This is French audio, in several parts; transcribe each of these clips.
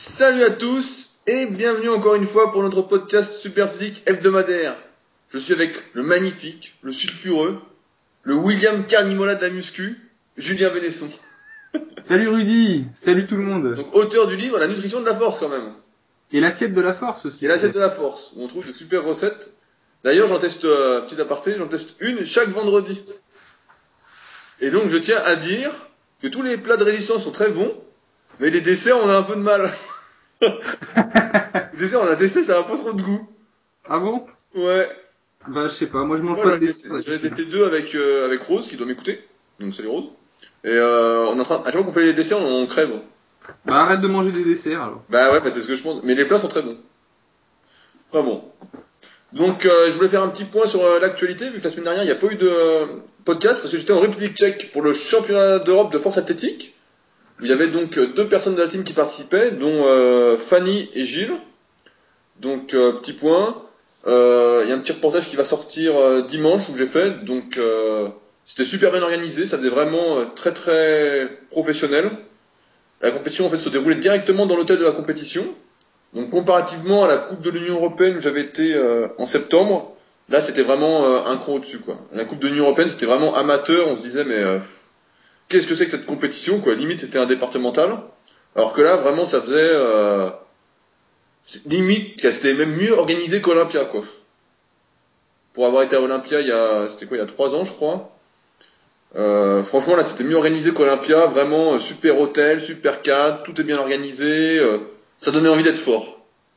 Salut à tous et bienvenue encore une fois pour notre podcast Superphysique hebdomadaire. Je suis avec le magnifique, le sulfureux, le William Carnimola de la muscu, Julien Vénesson. Salut Rudy, salut tout le monde. Donc auteur du livre La nutrition de la force quand même. Et l'assiette de la force aussi. Et l'assiette de la force, où on trouve de super recettes. D'ailleurs j'en teste, petit aparté, j'en teste une chaque vendredi. Et donc je tiens à dire que tous les plats de résistance sont très bons, mais les desserts on a un peu de mal. Les desserts on a testé, ça a pas trop de goût. Ah bon? Ouais. Bah je sais pas, moi je mange Moi, pas de dessert. j'en ai testé deux avec Rose, qui doit m'écouter. Donc salut Rose. Et on est en train, à chaque fois qu'on fait les desserts, on crève. Bah arrête de manger des desserts alors. Bah ouais, bah c'est ce que je pense. Mais les plats sont très bons. Pas bon. Donc je voulais faire un petit point sur l'actualité, vu que la semaine dernière, il n'y a pas eu de podcast, parce que j'étais en République tchèque pour le championnat d'Europe de force athlétique. Où il y avait donc deux personnes de la team qui participaient, dont Fanny et Gilles. Donc petit point. Il y a un petit reportage qui va sortir dimanche où j'ai fait. Donc c'était super bien organisé, ça faisait vraiment très très professionnel. La compétition en fait se déroulait directement dans l'hôtel de la compétition. Donc comparativement à la Coupe de l'Union Européenne où j'avais été en septembre, là c'était vraiment un cran au-dessus quoi. La Coupe de l'Union Européenne c'était vraiment amateur, on se disait mais qu'est-ce que c'est que cette compétition quoi. Limite c'était un départemental. Alors que là vraiment ça faisait limite c'était même mieux organisé qu'Olympia quoi. Pour avoir été à Olympia il y a 3 ans je crois. Franchement là c'était mieux organisé qu'Olympia, vraiment super hôtel, super cadre, tout est bien organisé, ça donnait envie d'être fort.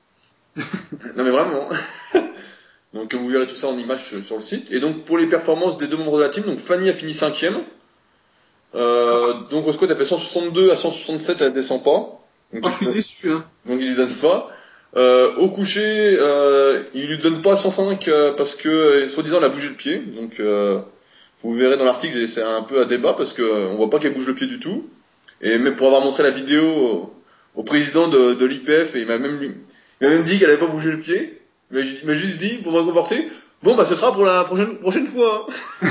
Non mais vraiment. Donc vous verrez tout ça en images sur le site. Et donc pour les performances des deux membres de la team, donc Fanny a fini 5ème. Donc au squat elle fait 162 à 167, elle descend pas. Donc, Oh, je suis déçu hein. donc il les donne pas. Au coucher, il lui donne pas 105 parce que soi-disant elle a bougé le pied. Donc vous verrez dans l'article, c'est un peu à débat parce que on voit pas qu'elle bouge le pied du tout. Et même pour avoir montré la vidéo au président de l'IPF, et il m'a même dit qu'elle avait pas bougé le pied. Mais il m'a juste dit pour me comporter, bon bah ce sera pour la prochaine fois.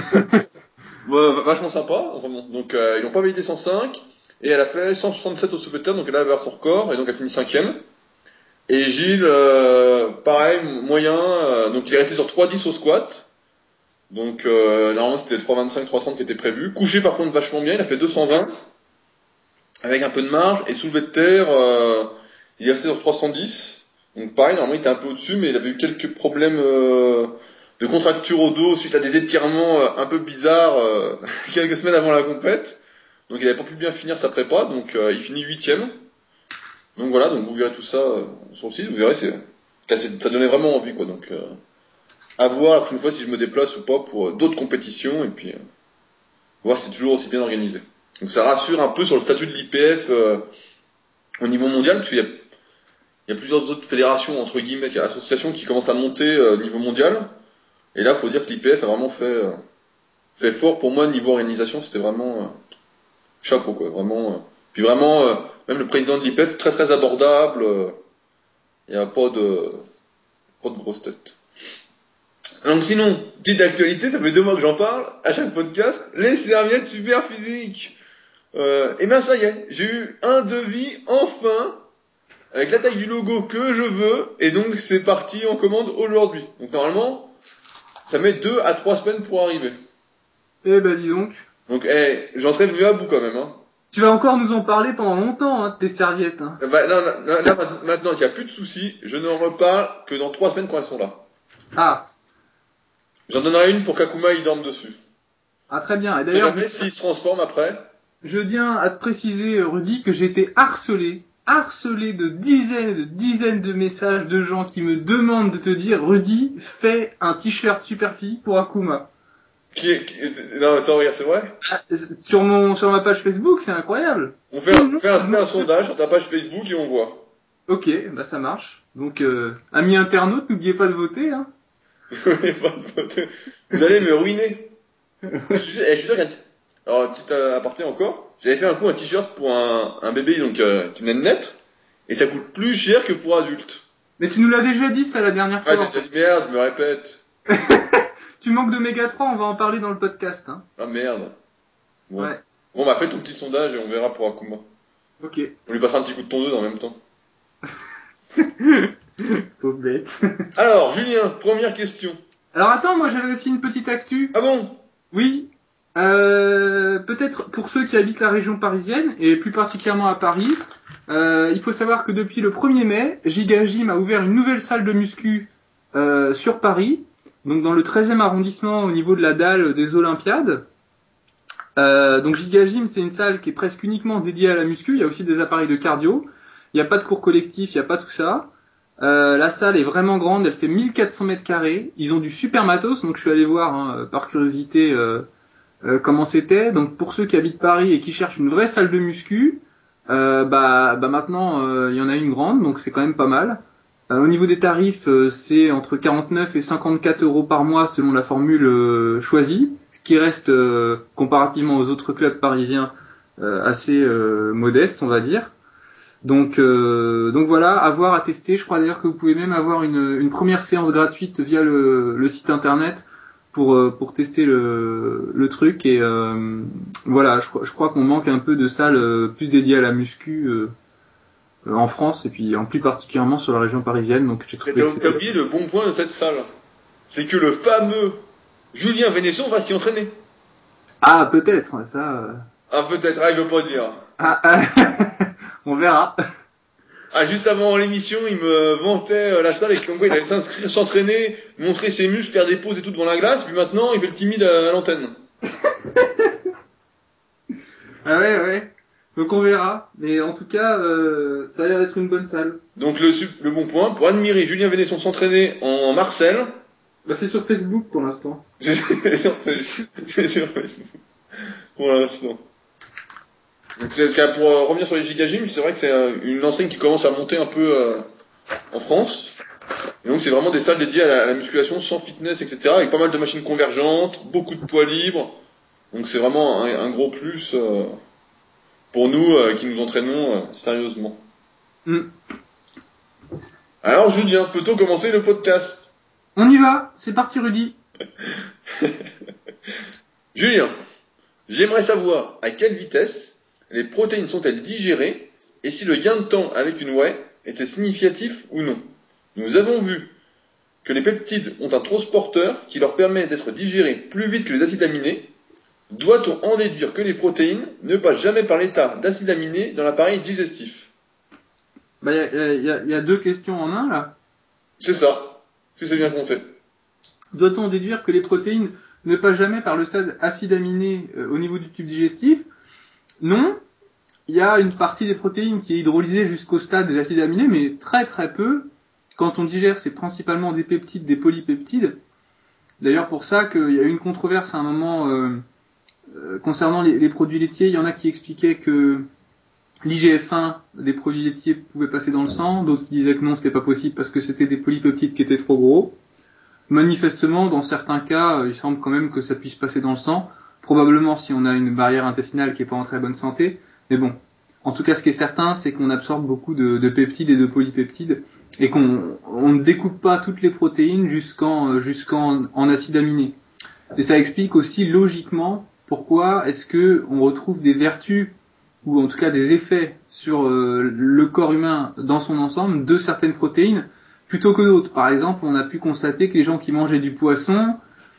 Ouais, vachement sympa. Enfin, bon. Donc ils n'ont pas validé 105 et elle a fait 167 au soulevé de terre, donc elle a vers son record et donc elle finit 5ème. Et Gilles, pareil, moyen, donc il est resté sur 3,10 au squat. Donc normalement c'était 3,25, 3,30 qui était prévu. Couché par contre vachement bien, il a fait 220 avec un peu de marge et soulevé de terre, il est resté sur 310. Donc pareil, normalement il était un peu au-dessus, mais il avait eu quelques problèmes de contracture au dos suite à des étirements un peu bizarres quelques semaines avant la compète. Donc il avait pas pu bien finir sa prépa, donc il finit 8ème. Donc voilà, donc vous verrez tout ça sur le site, vous verrez, ça donnait vraiment envie quoi. Donc à voir la prochaine fois si je me déplace ou pas pour d'autres compétitions et puis voir si c'est toujours aussi bien organisé. Donc ça rassure un peu sur le statut de l'IPF au niveau mondial, parce qu'il y a plusieurs autres fédérations, entre guillemets, associations qui commencent à monter au niveau mondial. Et là, faut dire que l'IPF a vraiment fait fort pour moi niveau organisation, c'était vraiment chapeau quoi, vraiment. Puis vraiment, même le président de l'IPF très très abordable. Il n'y a pas de grosse tête. Donc sinon, petite actualité, ça fait 2 mois que j'en parle à chaque podcast. Les serviettes super physiques. Et bien ça y est, j'ai eu un devis enfin avec la taille du logo que je veux, et donc c'est parti en commande aujourd'hui. Donc normalement, ça met 2 à 3 semaines pour arriver. Eh ben dis donc. Donc j'en serais venu à bout quand même. Hein. Tu vas encore nous en parler pendant longtemps hein, de tes serviettes hein. Bah, là, maintenant, il n'y a plus de soucis, je n'en reparle que dans 3 semaines quand elles sont là. Ah. J'en donnerai une pour qu'Akuma il dorme dessus. Ah très bien. Et Je sais d'ailleurs, jamais s'il se transforme après. je tiens à te préciser Rudy que j'ai été harcelé de dizaines de messages de gens qui me demandent de te dire Rudy, fais un t-shirt Superphy pour Akuma. Non, sans rire, c'est vrai. Sur ma page Facebook, c'est incroyable. On Tout le monde fait me un demande sondage sur ta page Facebook et on voit. Ok, bah ça marche. Donc, amis internautes, n'oubliez pas de voter. Hein. Vous allez me ruiner. Je suis sûr alors, petit aparté encore, j'avais fait un coup un t-shirt pour un bébé donc qui venait de naître, et ça coûte plus cher que pour adulte. Mais tu nous l'as déjà dit ça la dernière Ah, fois. j'ai déjà dit merde, je me répète. Tu manques d'oméga 3, on va en parler dans le podcast. Hein. Ah merde. Bon. Ouais, Bon, bah fais ton petit sondage et on verra pour Akuma. ok. On lui passera un petit coup de tondeuse en même temps. Pauvre bête. Alors, Julien, première question. Alors attends, moi j'avais aussi une petite actu. Ah bon? Oui. Peut-être pour ceux qui habitent la région parisienne, et plus particulièrement à Paris, il faut savoir que depuis le 1er mai, Giga Gym a ouvert une nouvelle salle de muscu sur Paris, donc dans le 13e arrondissement au niveau de la dalle des Olympiades. Donc Giga Gym, c'est une salle qui est presque uniquement dédiée à la muscu, il y a aussi des appareils de cardio, il n'y a pas de cours collectif, il n'y a pas tout ça. La salle est vraiment grande, elle fait 1400 mètres carrés, ils ont du super matos, donc je suis allé voir par curiosité comment c'était. Donc pour ceux qui habitent Paris et qui cherchent une vraie salle de muscu, maintenant il y en a une grande, donc c'est quand même pas mal. Au niveau des tarifs, c'est entre 49 et 54 euros par mois selon la formule choisie, ce qui reste comparativement aux autres clubs parisiens assez modeste, on va dire. Donc voilà, à voir, à tester. Je crois d'ailleurs que vous pouvez même avoir une première séance gratuite via le site internet pour tester le truc. Et voilà, je crois qu'on manque un peu de salles plus dédiées à la muscu en France et puis en plus particulièrement sur la région parisienne. Donc j'ai trouvé que T'as oublié le bon point de cette salle. C'est que le fameux Julien Vénesson va s'y entraîner. Ah peut-être ça. Ah peut-être, ah il veut pas dire. On verra. Ah juste avant l'émission, il me vantait la salle et comme quoi il allait s'inscrire, s'entraîner, montrer ses muscles, faire des pauses et tout devant la glace, puis maintenant il fait le timide à l'antenne. Ah ouais. Donc on verra. Mais en tout cas, ça a l'air d'être une bonne salle. Donc le bon point, pour admirer Julien Vénesson s'entraîner en Marcel. Bah c'est sur Facebook pour l'instant. C'est sur Facebook. Pour l'instant. Donc pour revenir sur les Giga Gym, c'est vrai que c'est une enseigne qui commence à monter un peu en France. Et donc c'est vraiment des salles dédiées à la musculation sans fitness, etc. Avec pas mal de machines convergentes, beaucoup de poids libres. Donc c'est vraiment un gros plus pour nous qui nous entraînons sérieusement. Alors Julien, peut-on commencer le podcast? On y va, c'est parti Rudy. Julien, j'aimerais savoir à quelle vitesse les protéines sont-elles digérées et si le gain de temps avec une whey était significatif ou non. Nous avons vu que les peptides ont un transporteur qui leur permet d'être digérés plus vite que les acides aminés. Doit-on en déduire que les protéines ne passent jamais par l'état d'acides aminés dans l'appareil digestif? Bah y a deux questions en un là. C'est ça, si c'est bien compté. Doit-on déduire que les protéines ne passent jamais par le stade acide aminé au niveau du tube digestif? Non. Il y a une partie des protéines qui est hydrolysée jusqu'au stade des acides aminés, mais très très peu. Quand on digère, c'est principalement des peptides, des polypeptides. D'ailleurs, pour ça qu'il y a eu une controverse à un moment concernant les produits laitiers. Il y en a qui expliquaient que l'IGF-1 des produits laitiers pouvait passer dans le sang, d'autres qui disaient que non, c'était pas possible parce que c'était des polypeptides qui étaient trop gros. Manifestement, dans certains cas, il semble quand même que ça puisse passer dans le sang, probablement si on a une barrière intestinale qui est pas en très bonne santé, mais bon. En tout cas, ce qui est certain, c'est qu'on absorbe beaucoup de peptides et de polypeptides, et qu'on ne découpe pas toutes les protéines jusqu'en acides aminés. Et ça explique aussi logiquement pourquoi est-ce que on retrouve des vertus ou en tout cas des effets sur le corps humain dans son ensemble de certaines protéines plutôt que d'autres. Par exemple, on a pu constater que les gens qui mangeaient du poisson,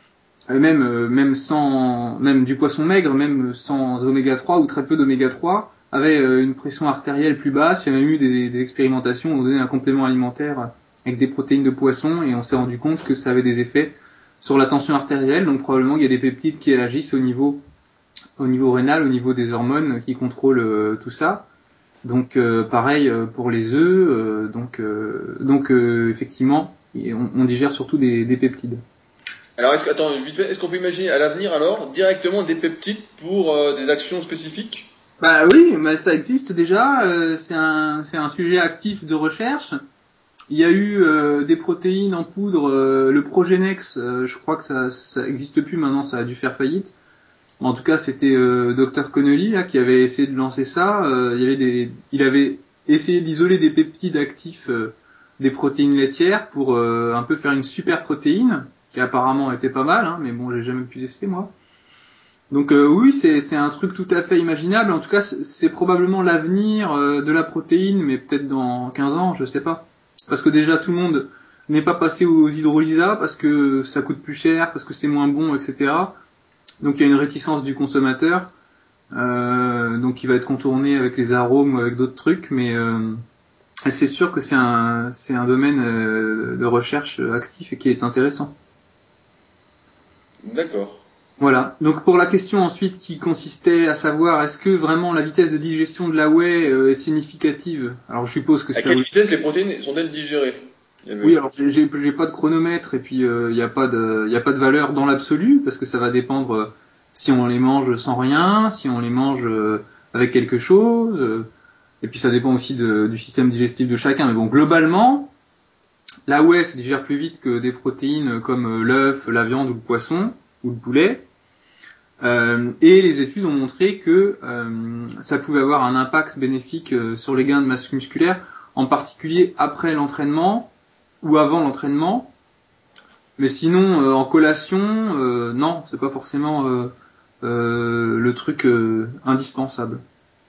même du poisson maigre, même sans oméga 3 ou très peu d'oméga 3, avaient une pression artérielle plus basse. Il y a même eu des expérimentations où on donnait un complément alimentaire avec des protéines de poisson et on s'est rendu compte que ça avait des effets sur la tension artérielle. Donc probablement il y a des peptides qui agissent au niveau rénal, au niveau des hormones qui contrôlent tout ça. Donc pareil pour les œufs. Donc effectivement, on digère surtout des peptides. Alors attends, vite fait, est-ce qu'on peut imaginer à l'avenir alors directement des peptides pour des actions spécifiques? Bah oui, mais ça existe déjà. C'est un sujet actif de recherche. Il y a eu des protéines en poudre, le Progenex. Je crois que ça existe plus maintenant, ça a dû faire faillite. En tout cas, c'était Dr Connolly là qui avait essayé de lancer ça. Il avait essayé d'isoler des peptides actifs des protéines laitières pour un peu faire une super protéine qui apparemment était pas mal, hein, mais bon, j'ai jamais pu tester moi. Donc oui, c'est un truc tout à fait imaginable. En tout cas, c'est probablement l'avenir de la protéine, mais peut-être dans 15 ans, je sais pas. Parce que déjà tout le monde n'est pas passé aux hydrolysats parce que ça coûte plus cher, parce que c'est moins bon, etc. Donc il y a une réticence du consommateur, donc il va être contourné avec les arômes ou avec d'autres trucs, mais c'est sûr que c'est un domaine de recherche actif et qui est intéressant. D'accord. Voilà. Donc pour la question ensuite qui consistait à savoir est-ce que vraiment la vitesse de digestion de la whey est significative. Alors je suppose que À ça quelle oui. vitesse les protéines sont-elles digérées? Oui, alors j'ai pas de chronomètre et puis il y a pas de valeur dans l'absolu parce que ça va dépendre si on les mange sans rien, si on les mange avec quelque chose et puis ça dépend aussi du système digestif de chacun. Mais bon, globalement, la whey se digère plus vite que des protéines comme l'œuf, la viande ou le poisson ou le poulet. Et les études ont montré que ça pouvait avoir un impact bénéfique sur les gains de masse musculaire, en particulier après l'entraînement ou avant l'entraînement. Mais sinon, en collation, non, c'est pas forcément le truc indispensable.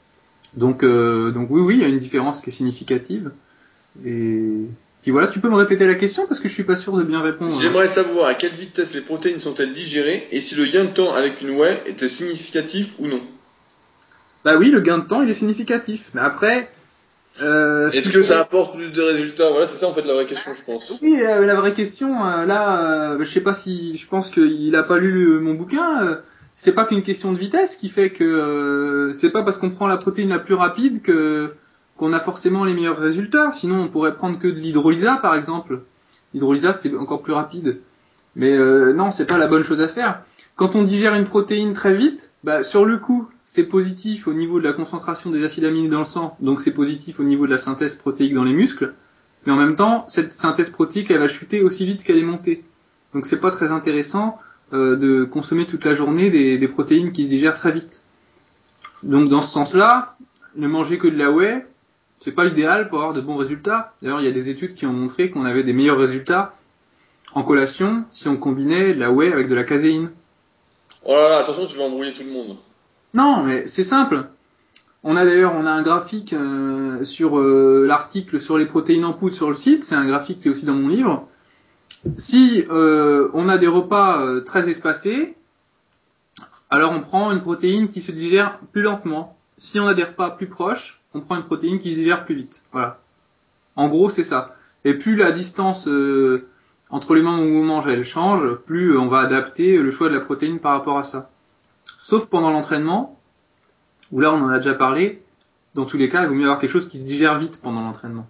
Donc oui, il y a une différence qui est significative. Et puis voilà, tu peux me répéter la question parce que je suis pas sûr de bien répondre. J'aimerais savoir à quelle vitesse les protéines sont-elles digérées et si le gain de temps avec une whey était significatif ou non. Bah oui, le gain de temps, il est significatif. Mais après, Est-ce que ça apporte plus de résultats? Voilà, c'est ça en fait la vraie question, je pense. Oui, la vraie question, je sais pas si, je pense qu'il a pas lu mon bouquin. C'est pas qu'une question de vitesse qui fait que c'est pas parce qu'on prend la protéine la plus rapide que qu'on a forcément les meilleurs résultats. Sinon, on pourrait prendre que de l'hydrolysa, par exemple. L'hydrolysa, c'est encore plus rapide. Mais non, c'est pas la bonne chose à faire. Quand on digère une protéine très vite, bah, sur le coup, c'est positif au niveau de la concentration des acides aminés dans le sang, donc c'est positif au niveau de la synthèse protéique dans les muscles. Mais en même temps, cette synthèse protéique, elle va chuter aussi vite qu'elle est montée. Donc c'est pas très intéressant de consommer toute la journée des protéines qui se digèrent très vite. Donc dans ce sens-là, ne manger que de la whey, c'est pas l'idéal pour avoir de bons résultats. D'ailleurs, il y a des études qui ont montré qu'on avait des meilleurs résultats en collation si on combinait la whey avec de la caséine. Oh là là, attention, tu vas embrouiller tout le monde. Non, mais c'est simple. On a un graphique sur l'article sur les protéines en poudre sur le site. C'est un graphique qui est aussi dans mon livre. Si on a des repas très espacés, alors on prend une protéine qui se digère plus lentement. Si on a des repas plus proches, on prend une protéine qui se digère plus vite. Voilà. En gros, c'est ça. Et plus la distance entre les moments où on mange elle change, plus on va adapter le choix de la protéine par rapport à ça. Sauf pendant l'entraînement, où là on en a déjà parlé, dans tous les cas, il vaut mieux avoir quelque chose qui se digère vite pendant l'entraînement.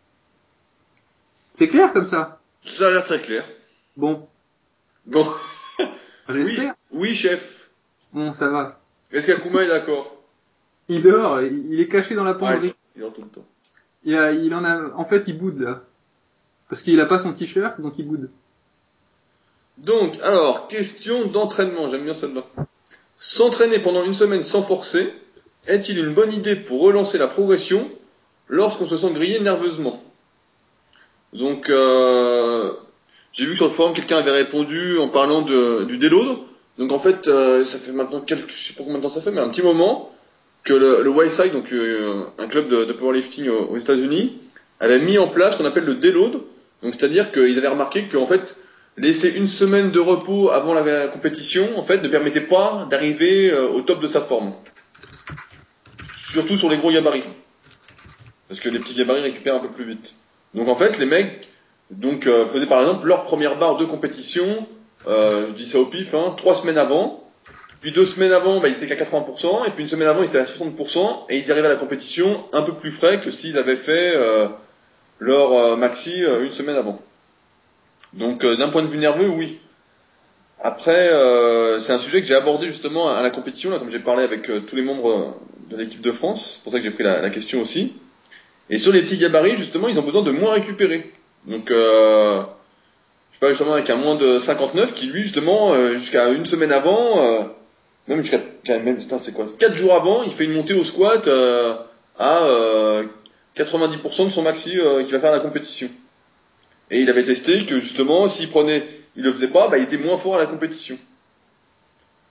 C'est clair comme ça? Ça a l'air très clair. Bon, Bon, oui, j'espère. oui, chef. Bon, ça va. Est-ce qu'Akuma est d'accord? Il dort, il est caché dans la Ah, penderie. il dort tout le temps. En fait, il boude là. Parce qu'il a pas son t-shirt, donc il boude. Donc, alors, question d'entraînement, j'aime bien celle-là. S'entraîner pendant une semaine sans forcer, est-il une bonne idée pour relancer la progression lorsqu'on se sent grillé nerveusement? Donc, j'ai vu que sur le forum, quelqu'un avait répondu en parlant du déload. Donc en fait, ça fait maintenant je sais pas combien de temps ça fait, mais un petit moment que le Wildside, donc un club de powerlifting aux États-Unis, avait mis en place ce qu'on appelle le déload. Donc c'est-à-dire qu'ils avaient remarqué qu'en fait, laisser une semaine de repos avant la compétition, en fait, ne permettait pas d'arriver au top de sa forme. Surtout sur les gros gabarits. Parce que les petits gabarits récupèrent un peu plus vite. Donc en fait, les mecs faisaient par exemple leur première barre de compétition, je dis ça au pif, 3 semaines avant. Puis 2 semaines avant, ils étaient qu'à 80%, et puis une semaine avant, ils étaient à 60%, et ils arrivaient à la compétition un peu plus frais que s'ils avaient fait leur maxi une semaine avant. Donc d'un point de vue nerveux, oui. Après, c'est un sujet que j'ai abordé justement à la compétition, là, comme j'ai parlé avec tous les membres de l'équipe de France, c'est pour ça que j'ai pris la question aussi. Et sur les petits gabarits, justement, ils ont besoin de moins récupérer. Donc, je sais pas, justement, avec un moins de 59 qui, lui, justement, jusqu'à une semaine avant, même putain, c'est quoi, 4 jours avant, il fait une montée au squat à 90% de son maxi qu'il va faire à la compétition. Et il avait testé que, justement, s'il le faisait pas, il était moins fort à la compétition.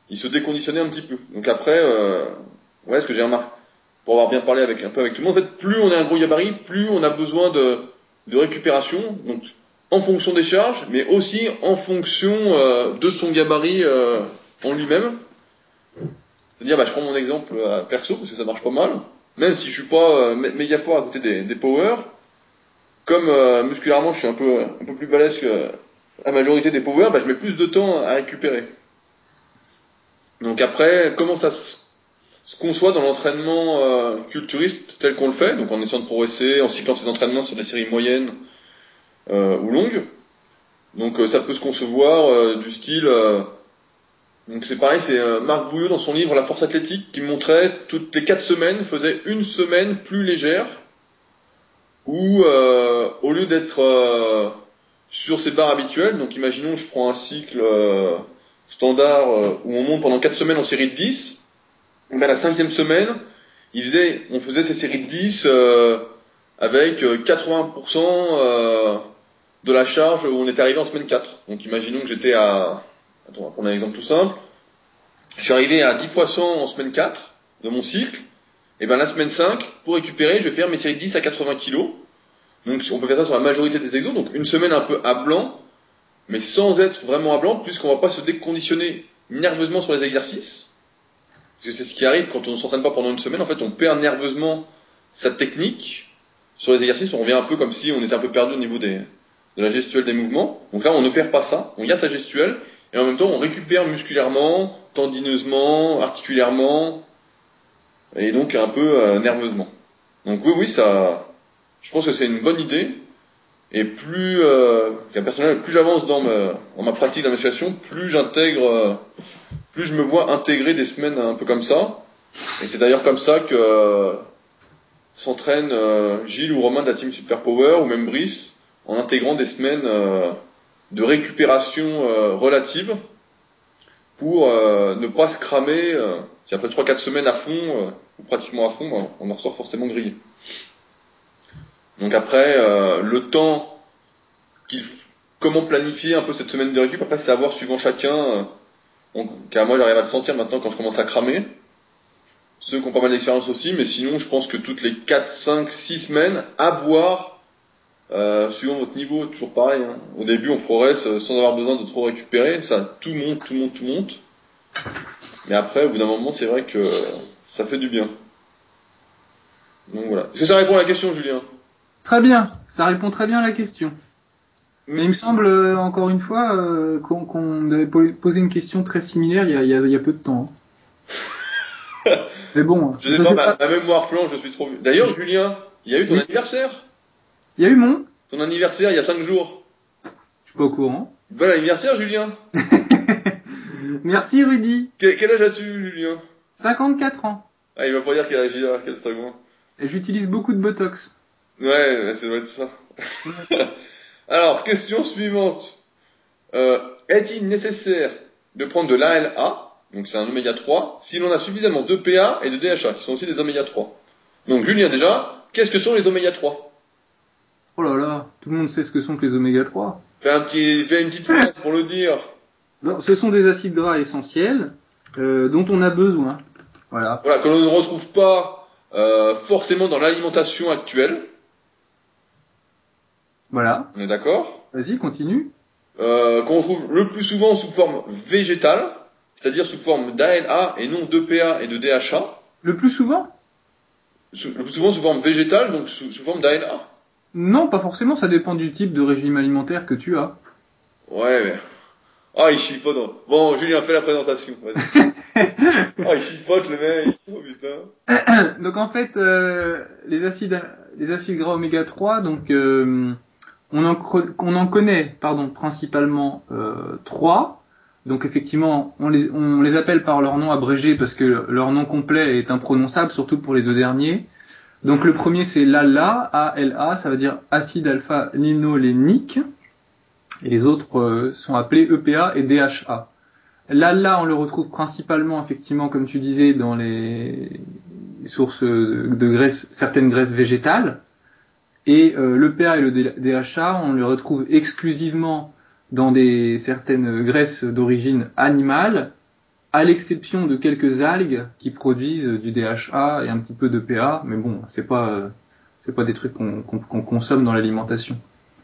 il se déconditionnait un petit peu. Donc après, ouais, ce que j'ai remarqué, pour avoir bien parlé avec tout le monde, en fait, plus on est un gros gabarit, plus on a besoin de récupération, donc en fonction des charges, mais aussi en fonction de son gabarit en lui-même. C'est-à-dire, je prends mon exemple perso, parce que ça marche pas mal, même si je suis pas méga fort à côté des power, comme musculairement je suis un peu plus balèze que la majorité des power, je mets plus de temps à récupérer. Donc après, comment ça se conçoit dans l'entraînement culturiste tel qu'on le fait, donc en essayant de progresser, en cyclant ses entraînements sur des séries moyennes ou longues. Donc ça peut se concevoir du style... donc c'est pareil, c'est Marc Bouillot dans son livre La force athlétique qui montrait toutes les 4 semaines faisait une semaine plus légère où au lieu d'être sur ses barres habituelles, donc imaginons je prends un cycle standard où on monte pendant 4 semaines en série de 10, la 5e semaine, on faisait ces séries de 10 avec 80% de la charge où on était arrivé en semaine 4. Donc imaginons que j'étais à... Attends, on va prendre un exemple tout simple. Je suis arrivé à 10 fois 100 en semaine 4 de mon cycle. Et la semaine 5, pour récupérer, je vais faire mes séries de 10 à 80 kg. Donc on peut faire ça sur la majorité des exos. Donc une semaine un peu à blanc, mais sans être vraiment à blanc, puisqu'on va pas se déconditionner nerveusement sur les exercices. Parce que c'est ce qui arrive quand on ne s'entraîne pas pendant une semaine. En fait, on perd nerveusement sa technique sur les exercices. On revient un peu comme si on était un peu perdu au niveau de la gestuelle des mouvements. Donc là, on ne perd pas ça. On garde sa gestuelle. Et en même temps, on récupère musculairement, tendineusement, articulairement, et donc un peu nerveusement. Donc oui, ça, je pense que c'est une bonne idée. Et plus, personnellement, plus j'avance dans ma pratique de la musculation, plus plus je me vois intégrer des semaines un peu comme ça. Et c'est d'ailleurs comme ça que s'entraînent Gilles ou Romain de la team Super Power, ou même Brice, en intégrant des semaines de récupération relative pour ne pas se cramer. Si après 3-4 semaines à fond, ou pratiquement à fond, on en ressort forcément grillé. Donc après, le temps comment planifier un peu cette semaine de récup, après c'est à voir suivant chacun. Car moi j'arrive à le sentir maintenant quand je commence à cramer. Ceux qui ont pas mal d'expérience aussi, mais sinon je pense que toutes les 4, 5, 6 semaines, à boire, suivant votre niveau, toujours pareil. Hein. Au début on progresse sans avoir besoin de trop récupérer, ça tout monte. Mais après au bout d'un moment c'est vrai que ça fait du bien. Donc voilà. Est-ce que ça répond à la question, Julien? Très bien, ça répond très bien à la question. Mais il me semble, encore une fois, qu'on avait posé une question très similaire il y a peu de temps. Mais bon, je sais pas, ma mémoire flanche, je suis trop vieux. D'ailleurs, Julien, il y a eu ton anniversaire. Il y a eu ton anniversaire il y a 5 jours. Je suis pas au courant. Bon anniversaire, Julien. Merci, Rudy. Quel âge as-tu, Julien? 54 ans. Ah, il va pas dire quel âge il a, quel second. Et j'utilise beaucoup de Botox. Ouais, ça doit être ça. Alors, question suivante. Est-il nécessaire de prendre de l'ALA, donc c'est un oméga 3, si l'on a suffisamment d'EPA et de DHA, qui sont aussi des oméga 3? Donc, Julien, déjà, qu'est-ce que sont les oméga 3? Oh là là, tout le monde sait ce que sont que les oméga 3. Fais une petite phrase pour le dire. Non, ce sont des acides gras essentiels dont on a besoin. Voilà. Voilà, que l'on ne retrouve pas forcément dans l'alimentation actuelle. Voilà. On est d'accord? Vas-y, continue. Qu'on retrouve le plus souvent sous forme végétale, c'est-à-dire sous forme d'ALA et non d'EPA et de DHA. Le plus souvent? Le plus souvent sous forme végétale, donc sous forme d'ALA. Non, pas forcément, ça dépend du type de régime alimentaire que tu as. Ouais, mais... Ah, il chipote. Bon, Julien, fais la présentation. Vas-y. Ah, il chipote, le mec. Oh, putain. Donc en fait, les acides gras oméga 3, donc on en connaît, principalement 3. Donc effectivement, on les appelle par leur nom abrégé parce que leur nom complet est imprononçable, surtout pour les deux derniers. Donc le premier c'est l'ALA, A-L-A, ça veut dire acide alpha-linolénique. Et les autres sont appelés EPA et DHA. L'ALA, on le retrouve principalement, effectivement, comme tu disais, dans les sources de graisses, certaines graisses végétales. Et l'EPA et le DHA, on le retrouve exclusivement dans certaines graisses d'origine animale à l'exception de quelques algues qui produisent du DHA et un petit peu d'EPA, mais bon, c'est pas des trucs qu'on consomme dans l'alimentation.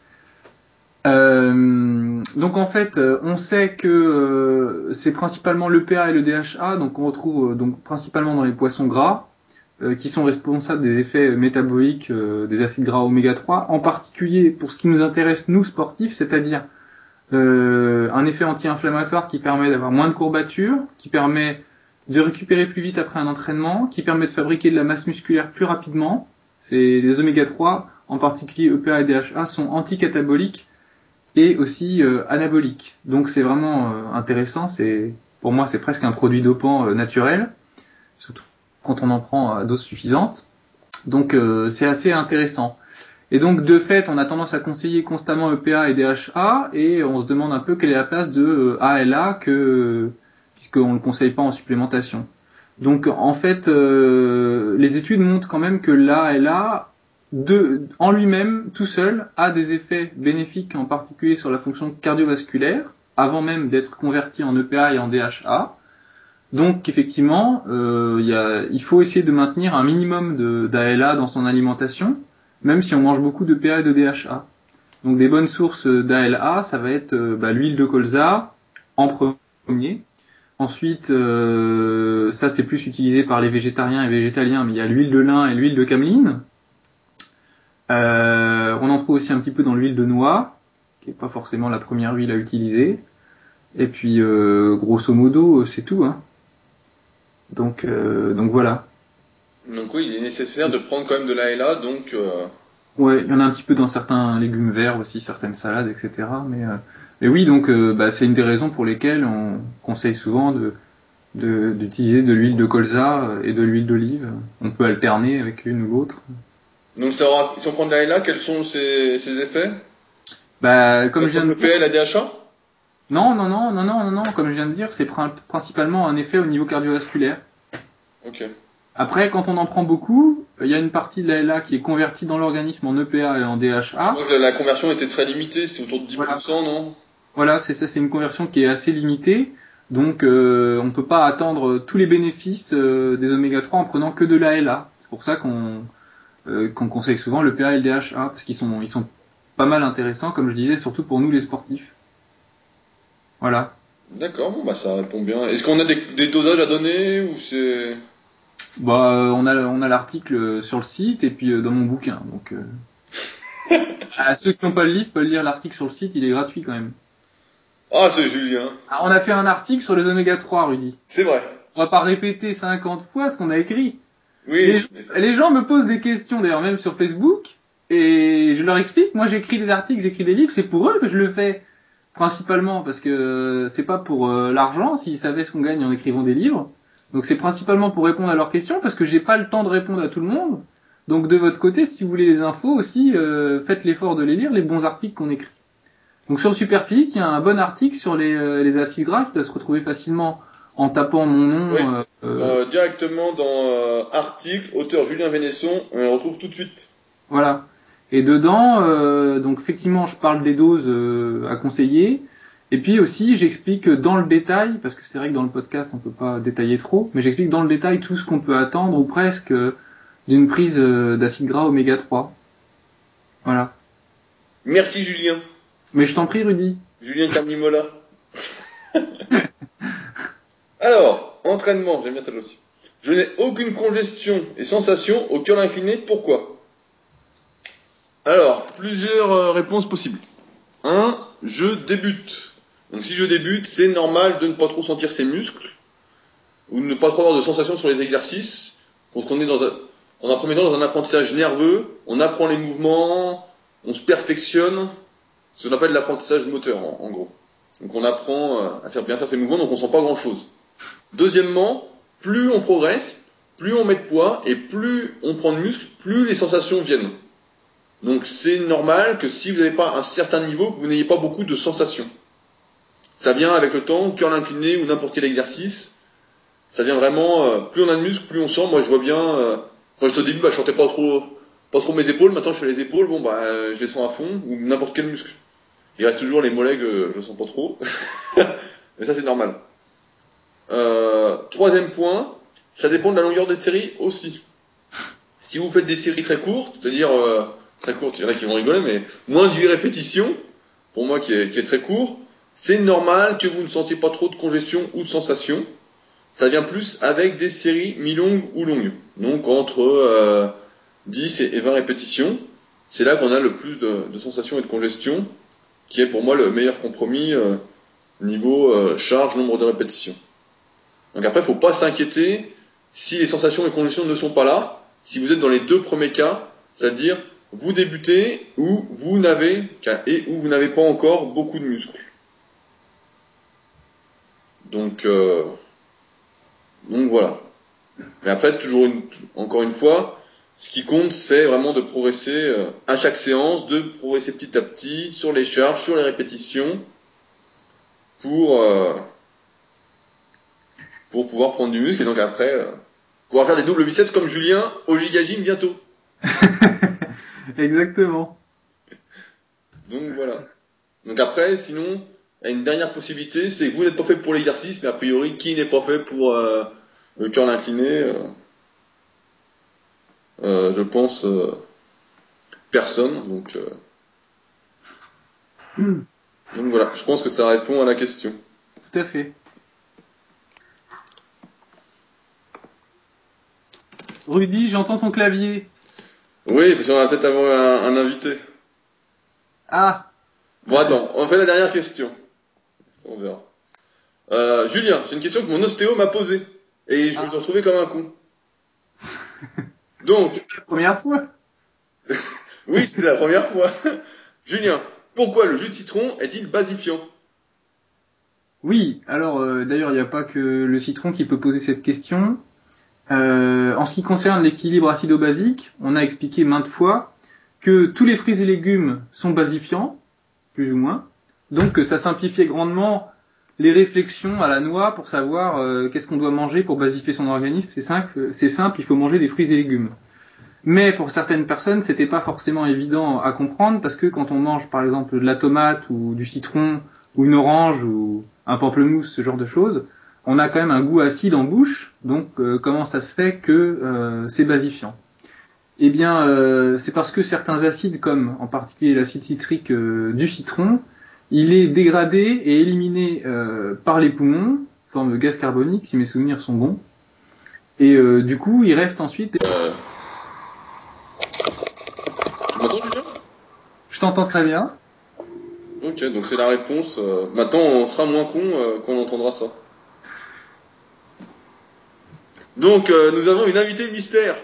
Donc en fait, on sait que c'est principalement l'EPA et le DHA, donc on retrouve donc principalement dans les poissons gras, qui sont responsables des effets métaboliques des acides gras oméga 3, en particulier pour ce qui nous intéresse nous sportifs, c'est-à-dire un effet anti-inflammatoire qui permet d'avoir moins de courbatures, qui permet de récupérer plus vite après un entraînement, qui permet de fabriquer de la masse musculaire plus rapidement. Les oméga 3, en particulier EPA et DHA, sont anticataboliques et aussi anaboliques. Donc c'est vraiment intéressant. Pour moi, c'est presque un produit dopant naturel, surtout quand on en prend à dose suffisante. Donc c'est assez intéressant. Et donc de fait, on a tendance à conseiller constamment EPA et DHA, et on se demande un peu quelle est la place de ALA puisqu'on ne le conseille pas en supplémentation. Donc en fait, les études montrent quand même que l'ALA en lui-même, tout seul, a des effets bénéfiques, en particulier sur la fonction cardiovasculaire, avant même d'être converti en EPA et en DHA. Donc effectivement, il faut essayer de maintenir un minimum d'ALA dans son alimentation, même si on mange beaucoup de PA et de DHA. Donc des bonnes sources d'ALA, ça va être l'huile de colza en premier. Ensuite, ça c'est plus utilisé par les végétariens et végétaliens, mais il y a l'huile de lin et l'huile de cameline. On en trouve aussi un petit peu dans l'huile de noix, qui est pas forcément la première huile à utiliser. Et puis grosso modo, c'est tout, hein. Donc voilà. Donc oui, il est nécessaire de prendre quand même de l'ALA, donc... Ouais, il y en a un petit peu dans certains légumes verts aussi, certaines salades, etc. Mais oui, donc c'est une des raisons pour lesquelles on conseille souvent d'utiliser de l'huile de colza et de l'huile d'olive. On peut alterner avec l'une ou l'autre. Donc si on prend de l'ALA, quels sont ses effets? Comme je viens de le dire... PA et la DHA? Non, comme je viens de dire, c'est principalement un effet au niveau cardiovasculaire. Ok. Après, quand on en prend beaucoup, il y a une partie de l'ALA qui est convertie dans l'organisme en EPA et en DHA. Je crois que la conversion était très limitée, c'était autour de 10%, non? Voilà, c'est ça, c'est une conversion qui est assez limitée. Donc, on peut pas attendre tous les bénéfices des oméga 3 en prenant que de l'ALA. C'est pour ça qu'on conseille souvent le PA et le DHA, parce qu'ils sont pas mal intéressants, comme je disais, surtout pour nous les sportifs. Voilà. D'accord, bon ça répond bien. Est-ce qu'on a des dosages à donner ou c'est... On a l'article sur le site et puis dans mon bouquin. Donc, à ceux qui n'ont pas le livre peuvent lire l'article sur le site, il est gratuit quand même. Ah, c'est Julien. Alors, on a fait un article sur les oméga 3, Rudy. C'est vrai. On va pas répéter 50 fois ce qu'on a écrit. Oui. Les gens me posent des questions, d'ailleurs même sur Facebook, et je leur explique, moi j'écris des articles, j'écris des livres, c'est pour eux que je le fais, principalement, parce que c'est pas pour l'argent, s'ils savaient ce qu'on gagne en écrivant des livres. Donc c'est principalement pour répondre à leurs questions, parce que j'ai pas le temps de répondre à tout le monde. Donc de votre côté, si vous voulez les infos aussi, faites l'effort de les lire, les bons articles qu'on écrit. Donc sur Superphysique, il y a un bon article sur les acides gras qui doit se retrouver facilement en tapant mon nom. Oui. Directement dans article, auteur Julien Vénesson, on le retrouve tout de suite. Voilà. Et dedans, donc effectivement, je parle des doses à conseiller. Et puis aussi, j'explique dans le détail, parce que c'est vrai que dans le podcast, on peut pas détailler trop, mais j'explique dans le détail tout ce qu'on peut attendre, ou presque, d'une prise d'acide gras oméga 3. Voilà. Merci Julien. Mais je t'en prie, Rudy. Julien Carnimola. Alors, entraînement, j'aime bien celle aussi. Je n'ai aucune congestion et sensation au cœur incliné, pourquoi? Alors, plusieurs réponses possibles. 1. Je débute. Donc si je débute, c'est normal de ne pas trop sentir ses muscles, ou de ne pas trop avoir de sensations sur les exercices, parce qu'on est dans un premier temps dans un apprentissage nerveux, on apprend les mouvements, on se perfectionne, ce qu'on appelle l'apprentissage moteur en gros. Donc on apprend à bien faire ses mouvements, donc on sent pas grand chose. Deuxièmement, plus on progresse, plus on met de poids, et plus on prend de muscles, plus les sensations viennent. Donc c'est normal que si vous n'avez pas un certain niveau, que vous n'ayez pas beaucoup de sensations. Ça vient avec le temps, curl incliné ou n'importe quel exercice. Ça vient vraiment, plus on a de muscles, plus on sent. Moi je vois bien, quand j'étais au début, je sentais pas trop mes épaules. Maintenant je fais les épaules, je les sens à fond, ou n'importe quel muscle. Il reste toujours les mollets que je sens pas trop. Mais ça c'est normal. Troisième point, ça dépend de la longueur des séries aussi. Si vous faites des séries très courtes, c'est-à-dire très courtes, il y en a qui vont rigoler, mais moins de 8 répétitions, pour moi qui est très court, c'est normal que vous ne sentiez pas trop de congestion ou de sensation. Ça vient plus avec des séries mi-longues ou longues. Donc entre 10 et 20 répétitions, c'est là qu'on a le plus de sensations et de congestion, qui est pour moi le meilleur compromis niveau charge, nombre de répétitions. Donc après, il ne faut pas s'inquiéter si les sensations et congestions ne sont pas là, si vous êtes dans les deux premiers cas, c'est-à-dire vous débutez ou vous n'avez pas encore beaucoup de muscles. Donc voilà. Mais après, encore une fois, ce qui compte, c'est vraiment de progresser à chaque séance, de progresser petit à petit sur les charges, sur les répétitions, pour pouvoir prendre du muscle et donc après pouvoir faire des doubles biceps comme Julien au Giga Gym bientôt. Exactement. Donc voilà. Donc après, sinon, il y a une dernière possibilité, c'est que vous n'êtes pas fait pour l'exercice, mais a priori, qui n'est pas fait pour le curl incliné je pense personne. Donc voilà, je pense que ça répond à la question. Tout à fait. Rudy, j'entends ton clavier. Oui, parce qu'on va peut-être avoir un invité. Ah. Bon, attends, on fait la dernière question. On verra. Julien, c'est une question que mon ostéo m'a posée. Et je me suis retrouvé comme un con. Donc. C'est la première fois. Oui, c'est la première fois. Julien, pourquoi le jus de citron est-il basifiant? Oui, alors d'ailleurs, il n'y a pas que le citron qui peut poser cette question. En ce qui concerne l'équilibre acido-basique, on a expliqué maintes fois que tous les fruits et légumes sont basifiants, plus ou moins. Donc ça simplifiait grandement les réflexions à la noix pour savoir qu'est-ce qu'on doit manger pour basifier son organisme. C'est simple, il faut manger des fruits et légumes. Mais pour certaines personnes, c'était pas forcément évident à comprendre parce que quand on mange par exemple de la tomate ou du citron ou une orange ou un pamplemousse, ce genre de choses, on a quand même un goût acide en bouche. Donc comment ça se fait que c'est basifiant? Eh bien, c'est parce que certains acides, comme en particulier l'acide citrique du citron, il est dégradé et éliminé par les poumons, forme de gaz carbonique, si mes souvenirs sont bons. Et du coup, il reste ensuite... Tu m'entends, Julien? Je t'entends très bien. Ok, donc c'est la réponse. Maintenant, on sera moins con quand on entendra ça. Donc, nous avons une invitée mystère.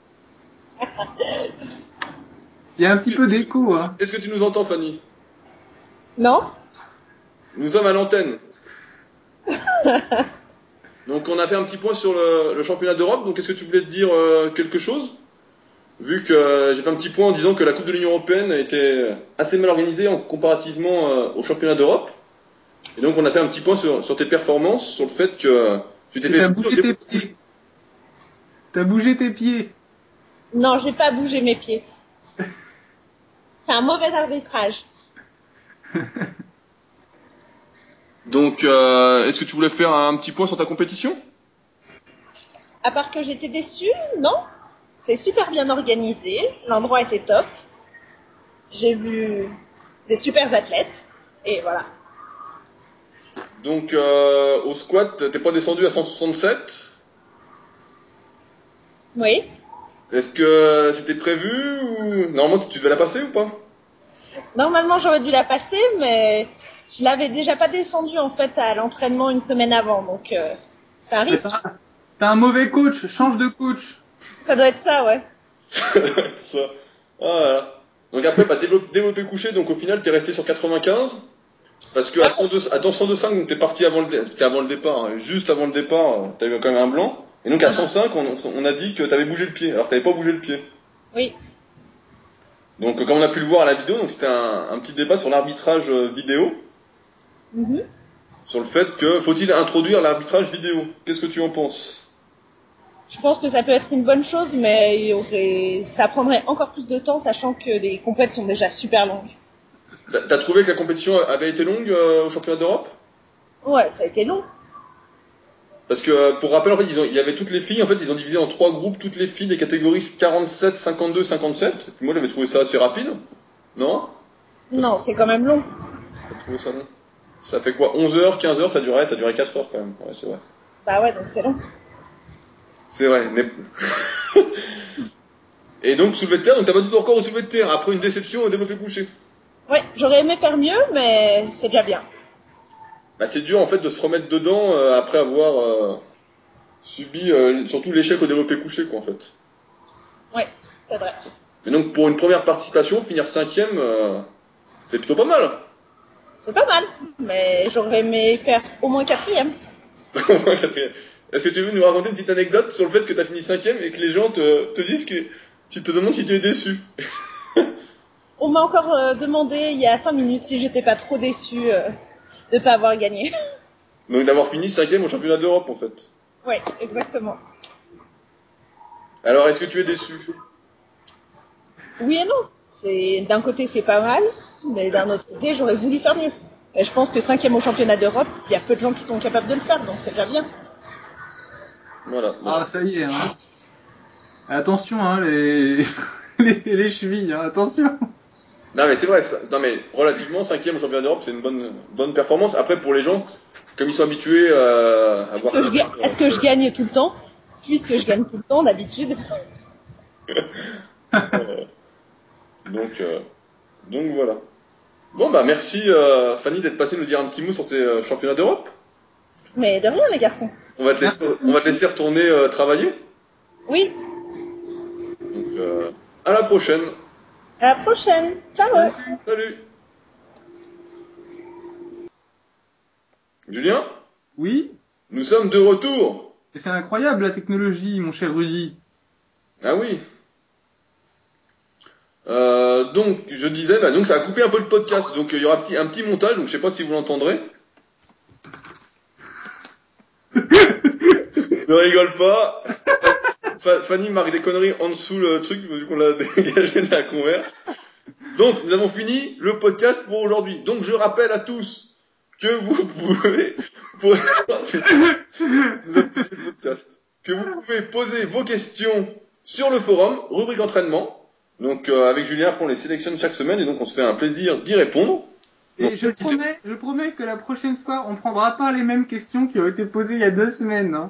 Il y a un petit peu d'écho, hein. Est-ce que tu nous entends, Fanny? Non. Nous sommes à l'antenne. Donc, on a fait un petit point sur le championnat d'Europe. Donc, est-ce que tu voulais te dire quelque chose? Vu que j'ai fait un petit point en disant que la Coupe de l'Union Européenne était assez mal organisée comparativement au championnat d'Europe. Et donc, on a fait un petit point sur tes performances, sur le fait que tu t'es fait... T'as bougé tes pieds. T'as bougé tes pieds. Non, j'ai pas bougé mes pieds. C'est un mauvais arbitrage. Donc, est-ce que tu voulais faire un petit point sur ta compétition? À part que j'étais déçue, non. C'est super bien organisé. L'endroit était top. J'ai vu des super athlètes. Et voilà. Donc, au squat, t'es pas descendu à 167? Oui. Est-ce que c'était prévu ou... Normalement, tu devais la passer ou pas? Normalement, j'aurais dû la passer, mais je l'avais déjà pas descendue en fait à l'entraînement une semaine avant. Donc, ça arrive. T'as un mauvais coach. Change de coach. Ça doit être ça, ouais. Ça doit être ça. Ah, voilà. Donc après, bah, développé couché, donc au final, t'es resté sur 95. Parce que à 102,5, donc t'es parti avant le départ, hein. Juste avant le départ, t'as eu quand même un blanc. Et donc à 105, on a dit que t'avais bougé le pied, alors que t'avais pas bougé le pied. Oui. Donc comme on a pu le voir à la vidéo, donc c'était un petit débat sur l'arbitrage vidéo, sur le fait que faut-il introduire l'arbitrage vidéo. Qu'est-ce que tu en penses? Je pense que ça peut être une bonne chose, mais ça prendrait encore plus de temps, sachant que les compètes sont déjà super longues. T'as trouvé que la compétition avait été longue au championnat d'Europe? Ouais, ça a été long. Parce que pour rappel, en fait, il y avait toutes les filles. En fait, ils ont divisé en 3 groupes toutes les filles des catégories 47, 52, 57. Et puis moi, j'avais trouvé ça assez rapide. Non? Non, c'est quand même long. J'ai trouvé ça long. Ça fait quoi? 11 heures, 15 heures, ça durait 4 heures quand même. Ouais, c'est vrai. Bah ouais, donc c'est long. C'est vrai. Et donc, soulevé de terre, donc t'as battu ton record au soulevé de terre après une déception au développé couché. Ouais, j'aurais aimé faire mieux, mais c'est déjà bien. Bah, c'est dur en fait de se remettre dedans après avoir subi surtout l'échec au développé couché quoi en fait. Ouais, c'est vrai. Mais donc pour une première participation, finir 5e, c'est plutôt pas mal. C'est pas mal, mais j'aurais aimé faire au moins 4e. Est-ce que tu veux nous raconter une petite anecdote sur le fait que t'as fini 5e et que les gens te disent que tu te demandes si tu es déçu? On m'a encore demandé il y a 5 minutes si j'étais pas trop déçue de pas avoir gagné. Donc d'avoir fini 5e au championnat d'Europe en fait. Ouais, exactement. Alors est-ce que tu es déçu? Oui et non. D'un côté c'est pas mal, mais d'un autre côté j'aurais voulu faire mieux. Et je pense que 5e au championnat d'Europe, il y a peu de gens qui sont capables de le faire, donc c'est déjà bien. Voilà. Ah, ça y est, hein. Attention, hein, les, les chevilles, hein, attention. Non mais c'est vrai, non mais relativement 5e au championnat d'Europe c'est une bonne performance. Après pour les gens, comme ils sont habitués à voir Est-ce que je gagne tout le temps? Puisque je gagne tout le temps d'habitude. donc donc voilà. Bon bah merci Fanny d'être passée nous dire un petit mot sur ces championnats d'Europe. Mais de rien les garçons. On va te laisser retourner travailler. Oui, Donc à la prochaine. à la prochaine. Ciao. Salut. Julien, Oui, nous sommes de retour. c'est incroyable la technologie, mon cher Rudy. Ah oui. Donc je disais, bah, donc ça a coupé un peu le podcast, donc il y aura un petit montage, donc je sais pas si vous l'entendrez. Ne rigole pas. Fanny marque des conneries en dessous le truc, vu qu'on l'a dégagé de la converse. Donc, nous avons fini le podcast pour aujourd'hui. Donc, je rappelle à tous que vous pouvez, nous avons fini le podcast. Que vous pouvez poser vos questions sur le forum, rubrique entraînement. Donc, avec Julien, après, on les sélectionne chaque semaine et donc on se fait un plaisir d'y répondre. Et Donc, je promets que la prochaine fois, on prendra pas les mêmes questions qui ont été posées il y a 2 semaines, hein.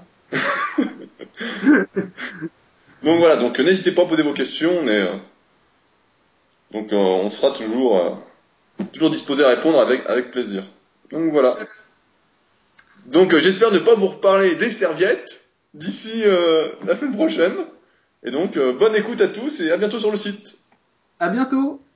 donc voilà, donc n'hésitez pas à poser vos questions, on sera toujours disposé à répondre avec plaisir. Donc voilà. Donc j'espère ne pas vous reparler des serviettes d'ici la semaine prochaine. Et donc bonne écoute à tous et à bientôt sur le site. À bientôt.